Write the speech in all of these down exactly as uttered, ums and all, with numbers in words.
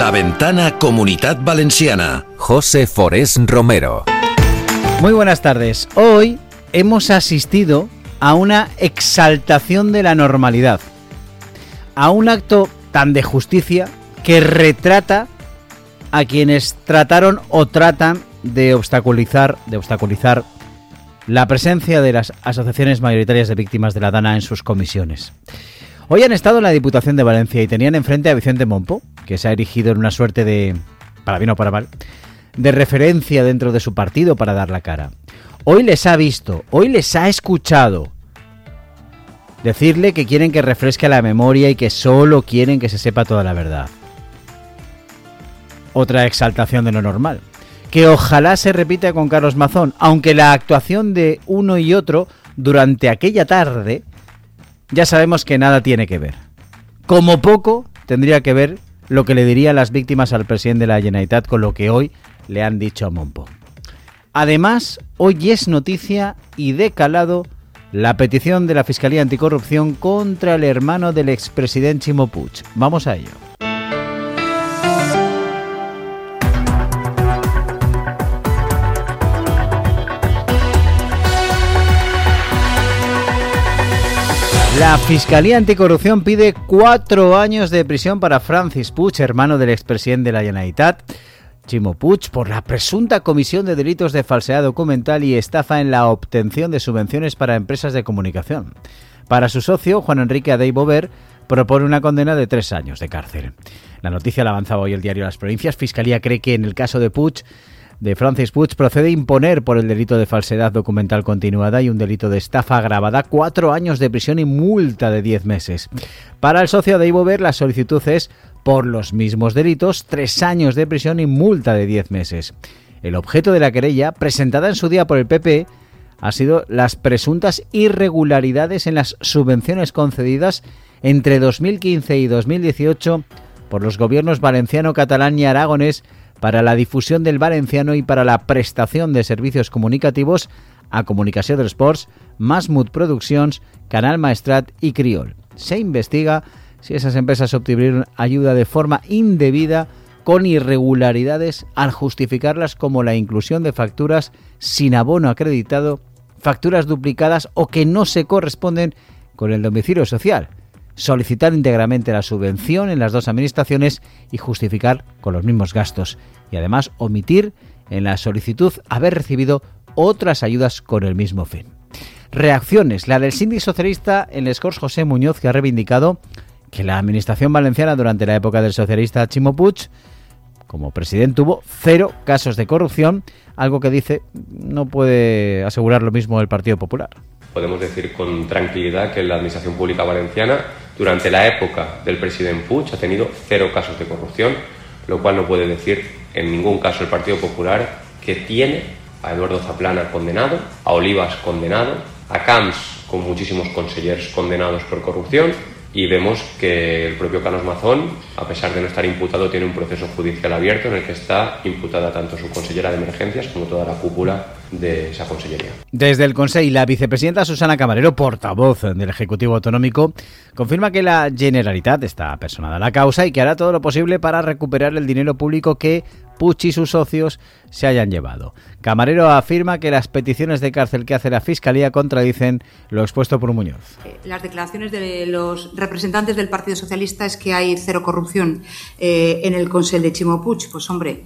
La Ventana Comunitat Valenciana. José Forés Romero. Muy buenas tardes. Hoy hemos asistido a una exaltación de la normalidad, a un acto tan de justicia que retrata a quienes trataron o tratan de obstaculizar, de obstaculizar la presencia de las asociaciones mayoritarias de víctimas de la DANA en sus comisiones. Hoy han estado en la Diputación de Valencia y tenían enfrente a Vicente Mompo, que se ha erigido en una suerte de, para bien o para mal, de referencia dentro de su partido para dar la cara. Hoy les ha visto, hoy les ha escuchado decirle que quieren que refresque la memoria y que solo quieren que se sepa toda la verdad. Otra exaltación de lo normal, que ojalá se repita con Carlos Mazón, aunque la actuación de uno y otro durante aquella tarde ya sabemos que nada tiene que ver. Como poco tendría que ver lo que le dirían las víctimas al presidente de la Generalitat con lo que hoy le han dicho a Mompo. Además, hoy es noticia y de calado la petición de la Fiscalía Anticorrupción contra el hermano del expresidente Ximo Puig. Vamos a ello. La Fiscalía Anticorrupción pide cuatro años de prisión para Francis Puig, hermano del expresidente de la Generalitat, Ximo Puig, por la presunta comisión de delitos de falsedad documental y estafa en la obtención de subvenciones para empresas de comunicación. Para su socio, Juan Enrique Adey Bover, propone una condena de tres años de cárcel. La noticia la avanzaba hoy el diario Las Provincias. Fiscalía cree que en el caso de Puig, de Francis Puig, procede imponer por el delito de falsedad documental continuada y un delito de estafa agravada cuatro años de prisión y multa de diez meses. Para el socio de Ibover, la solicitud es por los mismos delitos, tres años de prisión y multa de diez meses. El objeto de la querella, presentada en su día por el P P, ha sido las presuntas irregularidades en las subvenciones concedidas entre dos mil quince y dos mil dieciocho por los gobiernos valenciano, catalán y aragonés para la difusión del valenciano y para la prestación de servicios comunicativos a Comunicació dels Ports, Masmut Produccions, Canal Maestrat y Criol. Se investiga si esas empresas obtuvieron ayuda de forma indebida con irregularidades al justificarlas como la inclusión de facturas sin abono acreditado, facturas duplicadas o que no se corresponden con el domicilio social, solicitar íntegramente la subvención en las dos administraciones y justificar con los mismos gastos, y además omitir en la solicitud haber recibido otras ayudas con el mismo fin. Reacciones, la del síndic socialista en les Corts José Muñoz, que ha reivindicado que la administración valenciana durante la época del socialista Ximo Puig, como presidente, tuvo cero casos de corrupción, algo que dice no puede asegurar lo mismo el Partido Popular. Podemos decir con tranquilidad que la Administración Pública Valenciana, durante la época del presidente Puig, ha tenido cero casos de corrupción, lo cual no puede decir en ningún caso el Partido Popular que tiene a Eduardo Zaplana condenado, a Olivas condenado, a Camps con muchísimos consejeros condenados por corrupción, y vemos que el propio Carlos Mazón, a pesar de no estar imputado, tiene un proceso judicial abierto en el que está imputada tanto su consellera de emergencias como toda la cúpula de esa consellería. Desde el Consell, la vicepresidenta Susana Camarero, portavoz del Ejecutivo Autonómico, confirma que la Generalitat está personada a la causa y que hará todo lo posible para recuperar el dinero público que Puig y sus socios se hayan llevado. Camarero afirma que las peticiones de cárcel que hace la Fiscalía contradicen lo expuesto por Muñoz. Las declaraciones de los representantes del Partido Socialista es que hay cero corrupción eh, en el Consell de Ximo Puig. Pues hombre,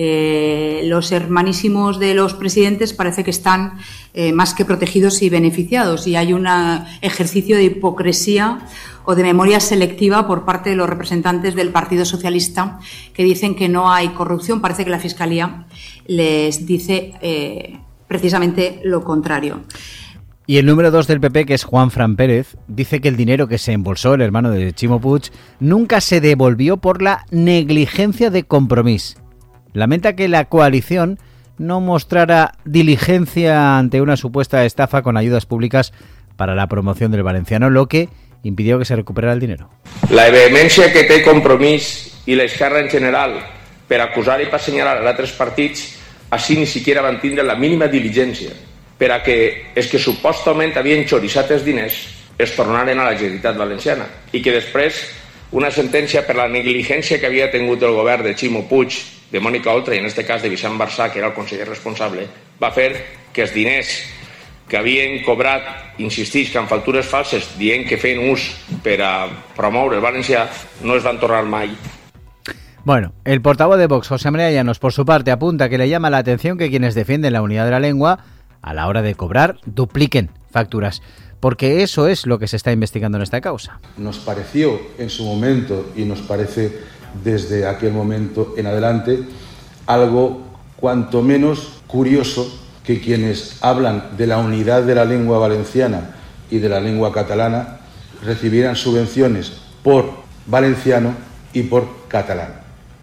eh, los hermanísimos de los presidentes parece que están eh, más que protegidos y beneficiados, y hay un ejercicio de hipocresía o de memoria selectiva por parte de los representantes del Partido Socialista que dicen que no hay corrupción. Parece que la Fiscalía les dice eh, precisamente lo contrario. Y el número dos del P P, que es Juan Fran Pérez, dice que el dinero que se embolsó el hermano de Ximo Puig nunca se devolvió por la negligencia de Compromís. Lamenta que la coalición no mostrara diligencia ante una supuesta estafa con ayudas públicas para la promoción del valenciano, lo que impidió que se recuperara el dinero. La vehemència que té Compromís i l'Esquerra en general per acusar i per assenyalar a altres partits, així ni siquiera van tindre la mínima diligència per a que els que supostament havien xoriçat els diners es tornaren a la Generalitat Valenciana i que després una sentència per la negligència que havia tingut el govern de Ximo Puig, de Mònica Oltra i en aquest cas de Vicent Barsà, que era el conseller responsable, va fer que els diners que havien cobrat, insistix, que amb factures falses, dient que feien ús per a promoure el valencià, no es van tornar mai. Bueno, el portavoz de Vox, José María Llanos, por su parte, apunta que le llama la atención que quienes defienden la unidad de la lengua, a la hora de cobrar, dupliquen facturas, porque eso es lo que se está investigando en esta causa. Nos pareció en su momento, y nos parece desde aquel momento en adelante, algo cuanto menos curioso que quienes hablan de la unidad de la lengua valenciana y de la lengua catalana recibieran subvenciones por valenciano y por catalán.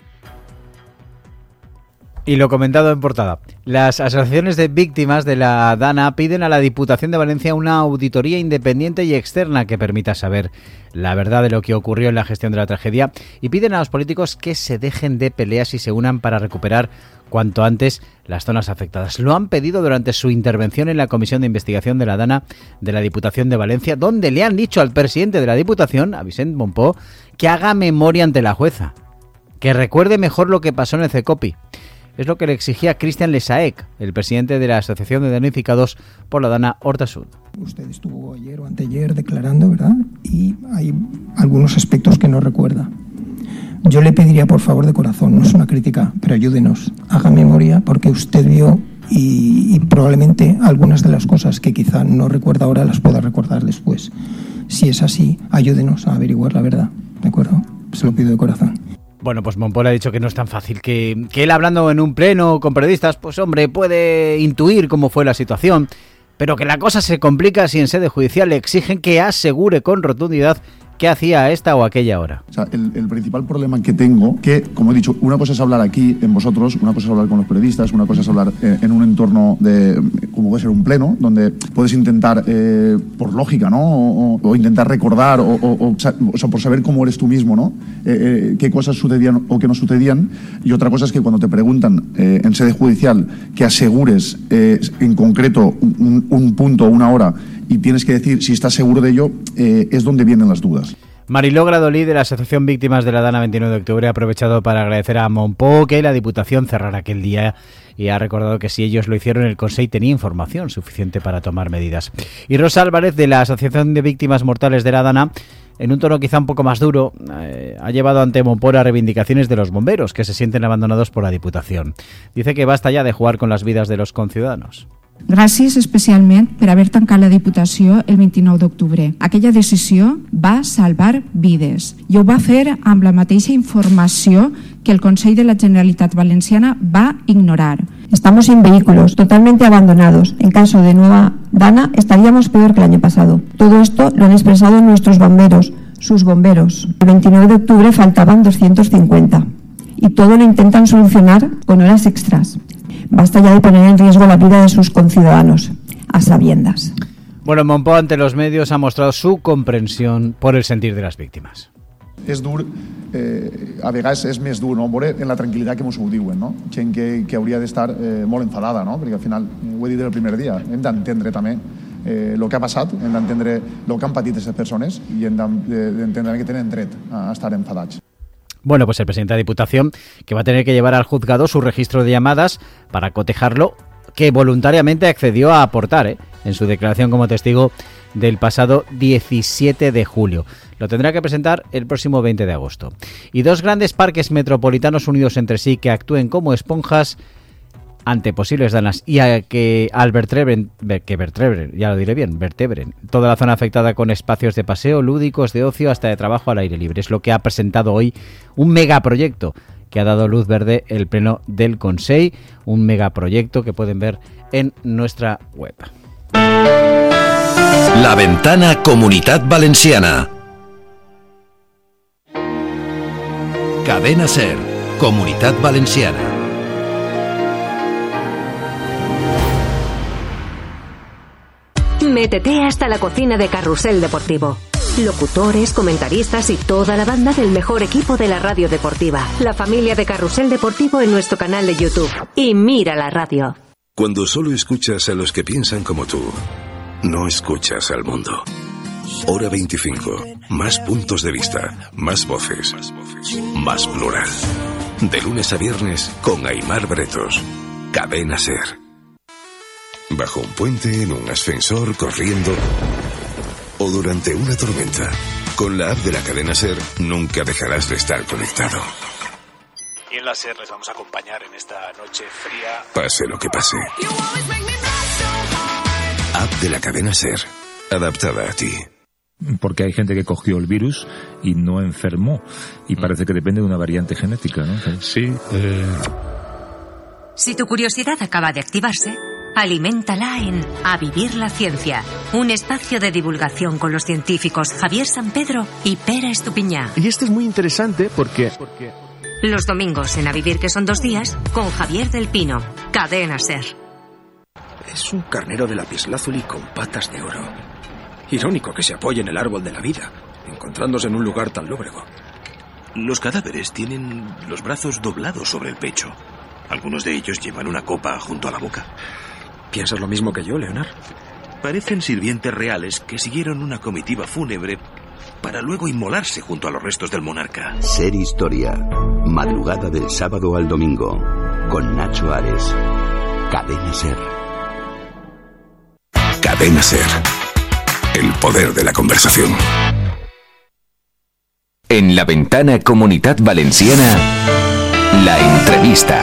Y lo comentado en portada. Las asociaciones de víctimas de la DANA piden a la Diputación de Valencia una auditoría independiente y externa que permita saber la verdad de lo que ocurrió en la gestión de la tragedia y piden a los políticos que se dejen de peleas y se unan para recuperar cuanto antes las zonas afectadas. Lo han pedido durante su intervención en la Comisión de Investigación de la DANA de la Diputación de Valencia, donde le han dicho al presidente de la Diputación, a Vicent Mompó, que haga memoria ante la jueza, que recuerde mejor lo que pasó en el CECOPI. Es lo que le exigía Cristian Lesaec, el presidente de la Asociación de Damnificados por la DANA Horta Sud. Usted estuvo ayer o anteayer declarando, ¿verdad? Y hay algunos aspectos que no recuerda. Yo le pediría, por favor, de corazón, no es una crítica, pero ayúdenos, haga memoria, porque usted vio y, y probablemente algunas de las cosas que quizá no recuerda ahora las pueda recordar después. Si es así, ayúdenos a averiguar la verdad, ¿de acuerdo? Se lo pido de corazón. Bueno, pues Mompó ha dicho que no es tan fácil, que, que él hablando en un pleno con periodistas, pues hombre, puede intuir cómo fue la situación, pero que la cosa se complica si en sede judicial le exigen que asegure con rotundidad qué hacía a esta o aquella hora. O sea, el, el principal problema que tengo, que como he dicho, una cosa es hablar aquí en vosotros, una cosa es hablar con los periodistas, una cosa es hablar eh, en un entorno de, como puede ser un pleno, donde puedes intentar, eh, por lógica, ¿no? O, o intentar recordar, o, o, o, o sea, por saber cómo eres tú mismo, ¿no? Eh, eh, qué cosas sucedían o qué no sucedían. Y otra cosa es que cuando te preguntan eh, en sede judicial que asegures eh, en concreto un, un punto o una hora y tienes que decir si estás seguro de ello, eh, es donde vienen las dudas. Mariló Gradolí, de la Asociación Víctimas de la DANA veintinueve de octubre, ha aprovechado para agradecer a Mompó que la Diputación cerrara aquel día y ha recordado que si ellos lo hicieron, el Consejo tenía información suficiente para tomar medidas. Y Rosa Álvarez, de la Asociación de Víctimas Mortales de la DANA, en un tono quizá un poco más duro, eh, ha llevado ante Mompó las reivindicaciones de los bomberos que se sienten abandonados por la Diputación. Dice que basta ya de jugar con las vidas de los conciudadanos. Gràcies especialment per haver tancat la Diputació el vint-i-nou d'octubre. Aquella decisió va salvar vides i ho va fer amb la mateixa informació que el Consell de la Generalitat Valenciana va ignorar. Estamos sin vehículos, totalmente abandonados. En caso de nueva DANA, estaríamos peor que el año pasado. Todo esto lo han expresado nuestros bomberos, sus bomberos. El veintinueve de octubre faltaban doscientos cincuenta y todo lo intentan solucionar con horas extras. Basta ya de poner en riesgo la vida de sus conciudadanos, a sabiendas. Bueno, Mompó ante los medios ha mostrado su comprensión por el sentir de las víctimas. És dur, eh, a vegades és més dur, no? Veure en la tranquil·litat que ens ho diuen, no? Gent que, que hauria d'estar eh, molt enfadada, no? Perquè al final, ho he dit del primer dia, hem d'entendre també eh, el que ha passat, hem d'entendre el que han patit aquestes persones i hem d'entendre que tenen dret a estar enfadats. Bueno, pues el presidente de la Diputación, que va a tener que llevar al juzgado su registro de llamadas para cotejarlo, que voluntariamente accedió a aportar ¿eh? en su declaración como testigo del pasado diecisiete de julio. Lo tendrá que presentar el próximo veinte de agosto. Y dos grandes parques metropolitanos unidos entre sí que actúen como esponjas ante posibles danas y a que al vertebren, que vertebren, ya lo diré bien, vertebren toda la zona afectada con espacios de paseo, lúdicos, de ocio, hasta de trabajo al aire libre. Es lo que ha presentado hoy un megaproyecto que ha dado luz verde el Pleno del Consell, un megaproyecto que pueden ver en nuestra web. La Ventana Comunitat Valenciana. Cadena SER, Comunitat Valenciana. Métete hasta la cocina de Carrusel Deportivo. Locutores, comentaristas y toda la banda del mejor equipo de la radio deportiva. La familia de Carrusel Deportivo en nuestro canal de YouTube. Y mira la radio. Cuando solo escuchas a los que piensan como tú, no escuchas al mundo. Hora veinticinco. Más puntos de vista, más voces, más plural. De lunes a viernes con Aimar Bretos. Cadena SER. Bajo un puente, en un ascensor, corriendo o durante una tormenta. Con la app de la cadena SER nunca dejarás de estar conectado. Y en la SER les vamos a acompañar en esta noche fría. Pase lo que pase. App de la cadena SER. Adaptada a ti. Porque hay gente que cogió el virus y no enfermó. Y parece que depende de una variante genética, ¿no? Sí. Eh... Si tu curiosidad acaba de activarse, aliméntala en A Vivir la Ciencia, un espacio de divulgación con los científicos Javier San Pedro y Pera Estupiñá. Y este es muy interesante porque... Los domingos en A Vivir, que son dos días, con Javier del Pino, Cadena SER. Es un carnero de lapislázuli con patas de oro. Irónico que se apoye en el árbol de la vida, encontrándose en un lugar tan lóbrego. Los cadáveres tienen los brazos doblados sobre el pecho. Algunos de ellos llevan una copa junto a la boca. ¿Piensas lo mismo que yo, Leonard? Parecen sirvientes reales que siguieron una comitiva fúnebre para luego inmolarse junto a los restos del monarca. SER Historia. Madrugada del sábado al domingo. Con Nacho Ares. Cadena SER. Cadena SER. El poder de la conversación. En la ventana Comunitat Valenciana, la entrevista.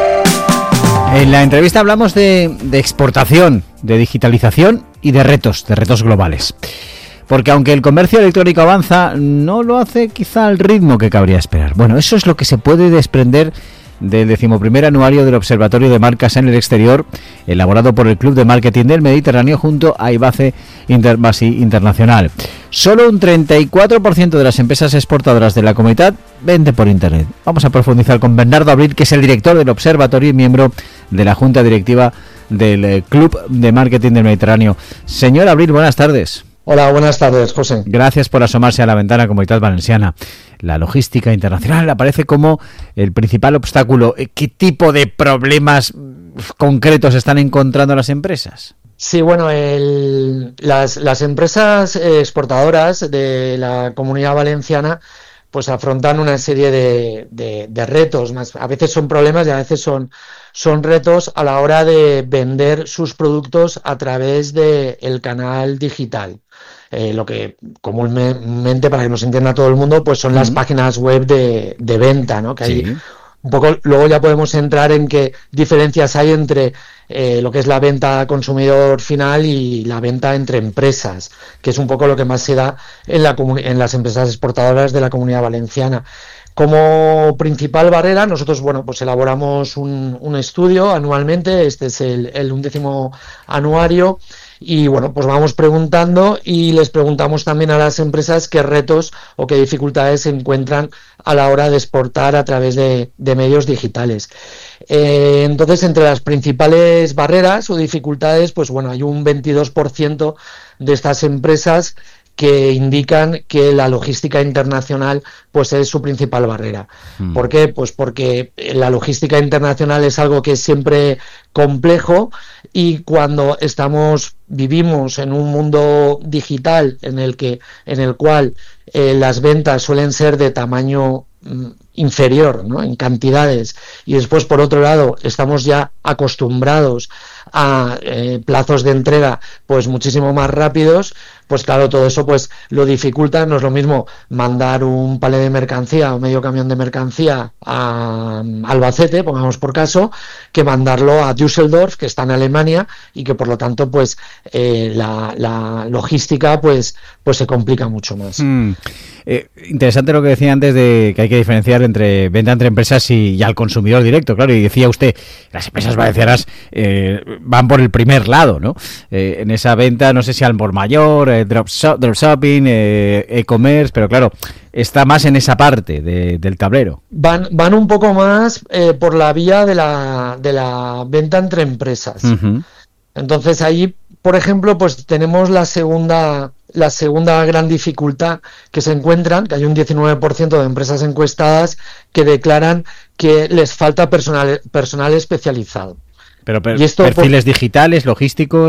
En la entrevista hablamos de, de exportación, de digitalización y de retos, de retos globales. Porque aunque el comercio electrónico avanza, no lo hace quizá al ritmo que cabría esperar. Bueno, eso es lo que se puede desprender del decimoprimer anuario del Observatorio de Marcas en el Exterior, elaborado por el Club de Marketing del Mediterráneo junto a Ibace Interbasi Internacional. Solo un treinta y cuatro por ciento de las empresas exportadoras de la comunidad vende por Internet. Vamos a profundizar con Bernardo Abril, que es el director del Observatorio y miembro de la Junta Directiva del Club de Marketing del Mediterráneo. Señor Abril, buenas tardes. Hola, buenas tardes, José. Gracias por asomarse a la ventana Comunitat Valenciana. La logística internacional aparece como el principal obstáculo. ¿Qué tipo de problemas concretos están encontrando las empresas? Sí, bueno, el, las, las empresas exportadoras de la Comunidad Valenciana pues afrontan una serie de, de, de retos. Más, a veces son problemas y a veces son, son retos a la hora de vender sus productos a través del canal digital. Eh, lo que comúnmente, para que nos entienda todo el mundo, pues son uh-huh. las páginas web de, de venta, ¿no? Que sí. hay un poco, luego ya podemos entrar en qué diferencias hay entre eh, lo que es la venta a consumidor final y la venta entre empresas, que es un poco lo que más se da en, la, en las empresas exportadoras de la Comunidad Valenciana. Como principal barrera, nosotros, bueno, pues elaboramos un, un estudio anualmente, este es el, el undécimo anuario, y bueno, pues vamos preguntando y les preguntamos también a las empresas qué retos o qué dificultades se encuentran a la hora de exportar a través de, de medios digitales. Eh, entonces, entre las principales barreras o dificultades, pues bueno, hay un veintidós por ciento de estas empresas que indican que la logística internacional pues es su principal barrera. Mm. ¿Por qué? Pues porque la logística internacional es algo que es siempre complejo y cuando estamos vivimos en un mundo digital en el que en el cual eh, las ventas suelen ser de tamaño mm, inferior, ¿no? En cantidades, y después por otro lado estamos ya acostumbrados a eh, plazos de entrega pues muchísimo más rápidos, pues claro, todo eso pues lo dificulta. No es lo mismo mandar un palé de mercancía o medio camión de mercancía a Albacete, pongamos por caso, que mandarlo a Düsseldorf, que está en Alemania, y que por lo tanto pues eh, la, la logística pues pues se complica mucho más. Mm. Eh, interesante lo que decía antes de que hay que diferenciar entre venta entre empresas y, y al consumidor directo, claro, y decía usted, las empresas valencianas eh, van por el primer lado, ¿no? Eh, en esa venta, no sé si al por mayor, eh, drop, shop, drop shopping, eh, e-commerce, pero claro, está más en esa parte de, del tablero. Van van un poco más eh, por la vía de la, de la venta entre empresas. Uh-huh. Entonces ahí, por ejemplo, pues tenemos la segunda la segunda gran dificultad que se encuentran, que hay un diecinueve por ciento de empresas encuestadas que declaran que les falta personal personal especializado. Pero per, y esto perfiles por, digitales, logísticos.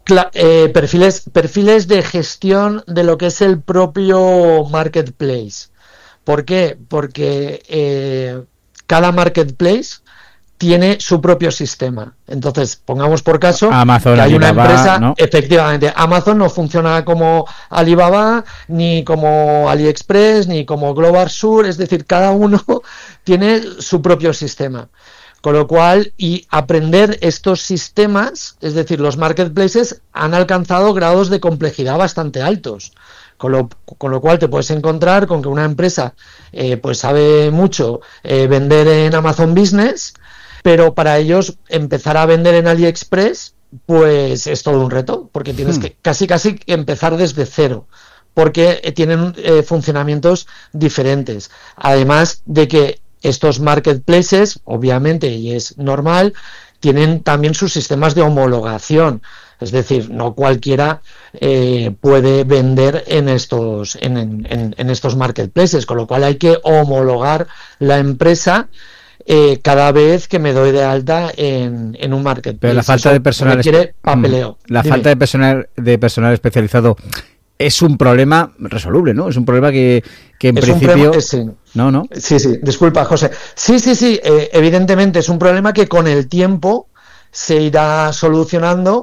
Cla- eh, perfiles, perfiles de gestión de lo que es el propio marketplace. ¿Por qué? Porque eh, cada marketplace tiene su propio sistema. Entonces, pongamos por caso Amazon, que hay Alibaba, una empresa, ¿no? Efectivamente, Amazon no funciona como Alibaba, ni como AliExpress, ni como Global Sur, es decir, cada uno tiene su propio sistema. Con lo cual, y aprender estos sistemas, es decir, los marketplaces han alcanzado grados de complejidad bastante altos. Con lo, con lo cual te puedes encontrar con que una empresa eh, pues sabe mucho eh, vender en Amazon Business, pero para ellos empezar a vender en AliExpress pues es todo un reto, porque tienes hmm. que casi casi empezar desde cero, porque eh, tienen eh, funcionamientos diferentes. Además de que estos marketplaces, obviamente, y es normal, tienen también sus sistemas de homologación. Es decir, no cualquiera eh, puede vender en estos en, en, en estos marketplaces, con lo cual hay que homologar la empresa eh, cada vez que me doy de alta en, en un marketplace. Pero la falta Eso de personal requiere papeleo. La Dime. falta de personal de personal especializado es un problema resoluble, ¿no? Es un problema que, que en Es un principio problema- sí. no, no. Sí, sí, disculpa, José. Sí, sí, sí, eh, evidentemente es un problema que con el tiempo se irá solucionando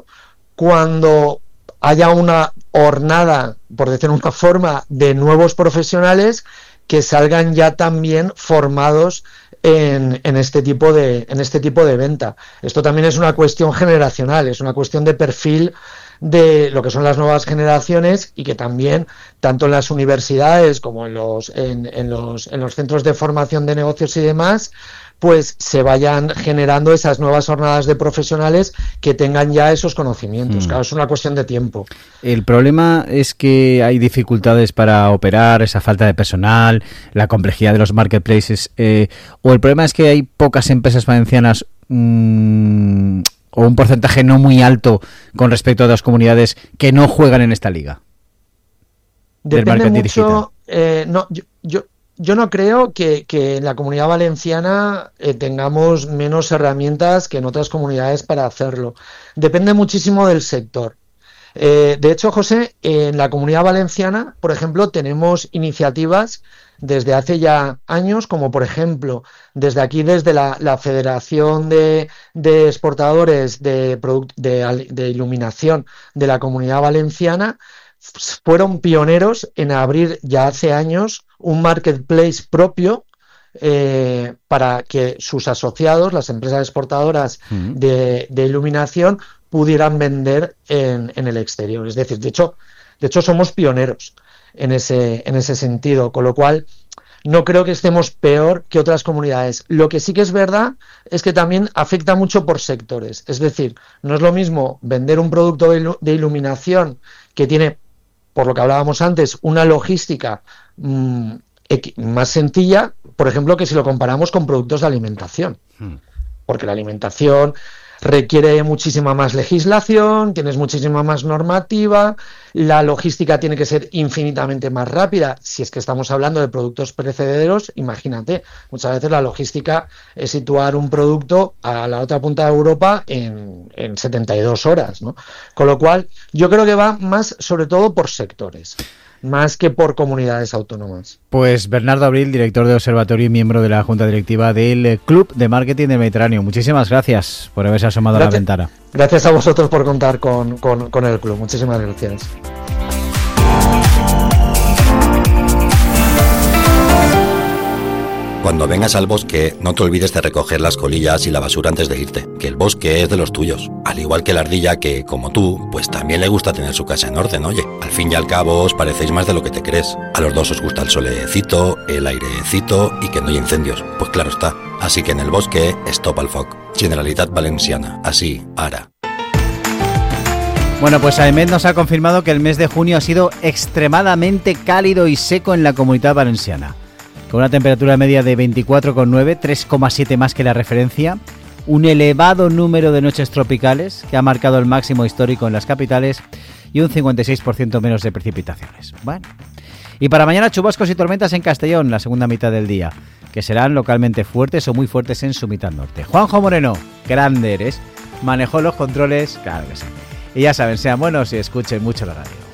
cuando haya una hornada, por decir una forma, de nuevos profesionales que salgan ya también formados en, en este tipo de en este tipo de venta. Esto también es una cuestión generacional, es una cuestión de perfil de lo que son las nuevas generaciones, y que también tanto en las universidades como en los en, en los en los centros de formación de negocios y demás, pues se vayan generando esas nuevas jornadas de profesionales que tengan ya esos conocimientos. Mm. Claro, es una cuestión de tiempo. El problema es que hay dificultades para operar, esa falta de personal, la complejidad de los marketplaces, eh, o el problema es que hay pocas empresas valencianas mmm, o un porcentaje no muy alto con respecto a otras comunidades que no juegan en esta liga. Del Depende marketing digital. mucho. Eh, no, yo, yo, yo no creo que, que en la Comunidad Valenciana eh, tengamos menos herramientas que en otras comunidades para hacerlo. Depende muchísimo del sector. Eh, de hecho, José, en la Comunidad Valenciana, por ejemplo, tenemos iniciativas desde hace ya años, como por ejemplo, desde aquí, desde la, la Federación de, de Exportadores de, product, de, de Iluminación de la Comunidad Valenciana, fueron pioneros en abrir ya hace años un marketplace propio eh, para que sus asociados, las empresas exportadoras uh-huh. de, de iluminación, pudieran vender en, en el exterior. Es decir, de hecho, de hecho somos pioneros en ese, en ese sentido, con lo cual no creo que estemos peor que otras comunidades. Lo que sí que es verdad es que también afecta mucho por sectores. Es decir, no es lo mismo vender un producto de, ilu- de iluminación que tiene, por lo que hablábamos antes, una logística mmm, más sencilla, por ejemplo, que si lo comparamos con productos de alimentación. Hmm. Porque la alimentación requiere muchísima más legislación, tienes muchísima más normativa, la logística tiene que ser infinitamente más rápida. Si es que estamos hablando de productos perecederos, imagínate, muchas veces la logística es situar un producto a la otra punta de Europa en, en setenta y dos horas, ¿no? Con lo cual, yo creo que va más sobre todo por sectores, más que por comunidades autónomas. Pues Bernardo Abril, director de Observatorio y miembro de la Junta Directiva del Club de Marketing del Mediterráneo. Muchísimas gracias por haberse asomado gracias, a la ventana. Gracias a vosotros por contar con, con, con el club. Muchísimas gracias. Cuando vengas al bosque, no te olvides de recoger las colillas y la basura antes de irte, que el bosque es de los tuyos. Al igual que la ardilla que, como tú, pues también le gusta tener su casa en orden, oye. Al fin y al cabo os parecéis más de lo que te crees. A los dos os gusta el solecito, el airecito y que no hay incendios. Pues claro está. Así que en el bosque, stop al foc. Generalitat Valenciana. Así, ara. Bueno, pues AEMET nos ha confirmado que el mes de junio ha sido extremadamente cálido y seco en la Comunidad Valenciana, con una temperatura media de veinticuatro coma nueve, tres coma siete más que la referencia, un elevado número de noches tropicales que ha marcado el máximo histórico en las capitales y un cincuenta y seis por ciento menos de precipitaciones. Bueno, y para mañana chubascos y tormentas en Castellón, la segunda mitad del día, que serán localmente fuertes o muy fuertes en su mitad norte. Juanjo Moreno, grande eres, manejó los controles, claro que sí. Y ya saben, sean buenos y escuchen mucho la radio.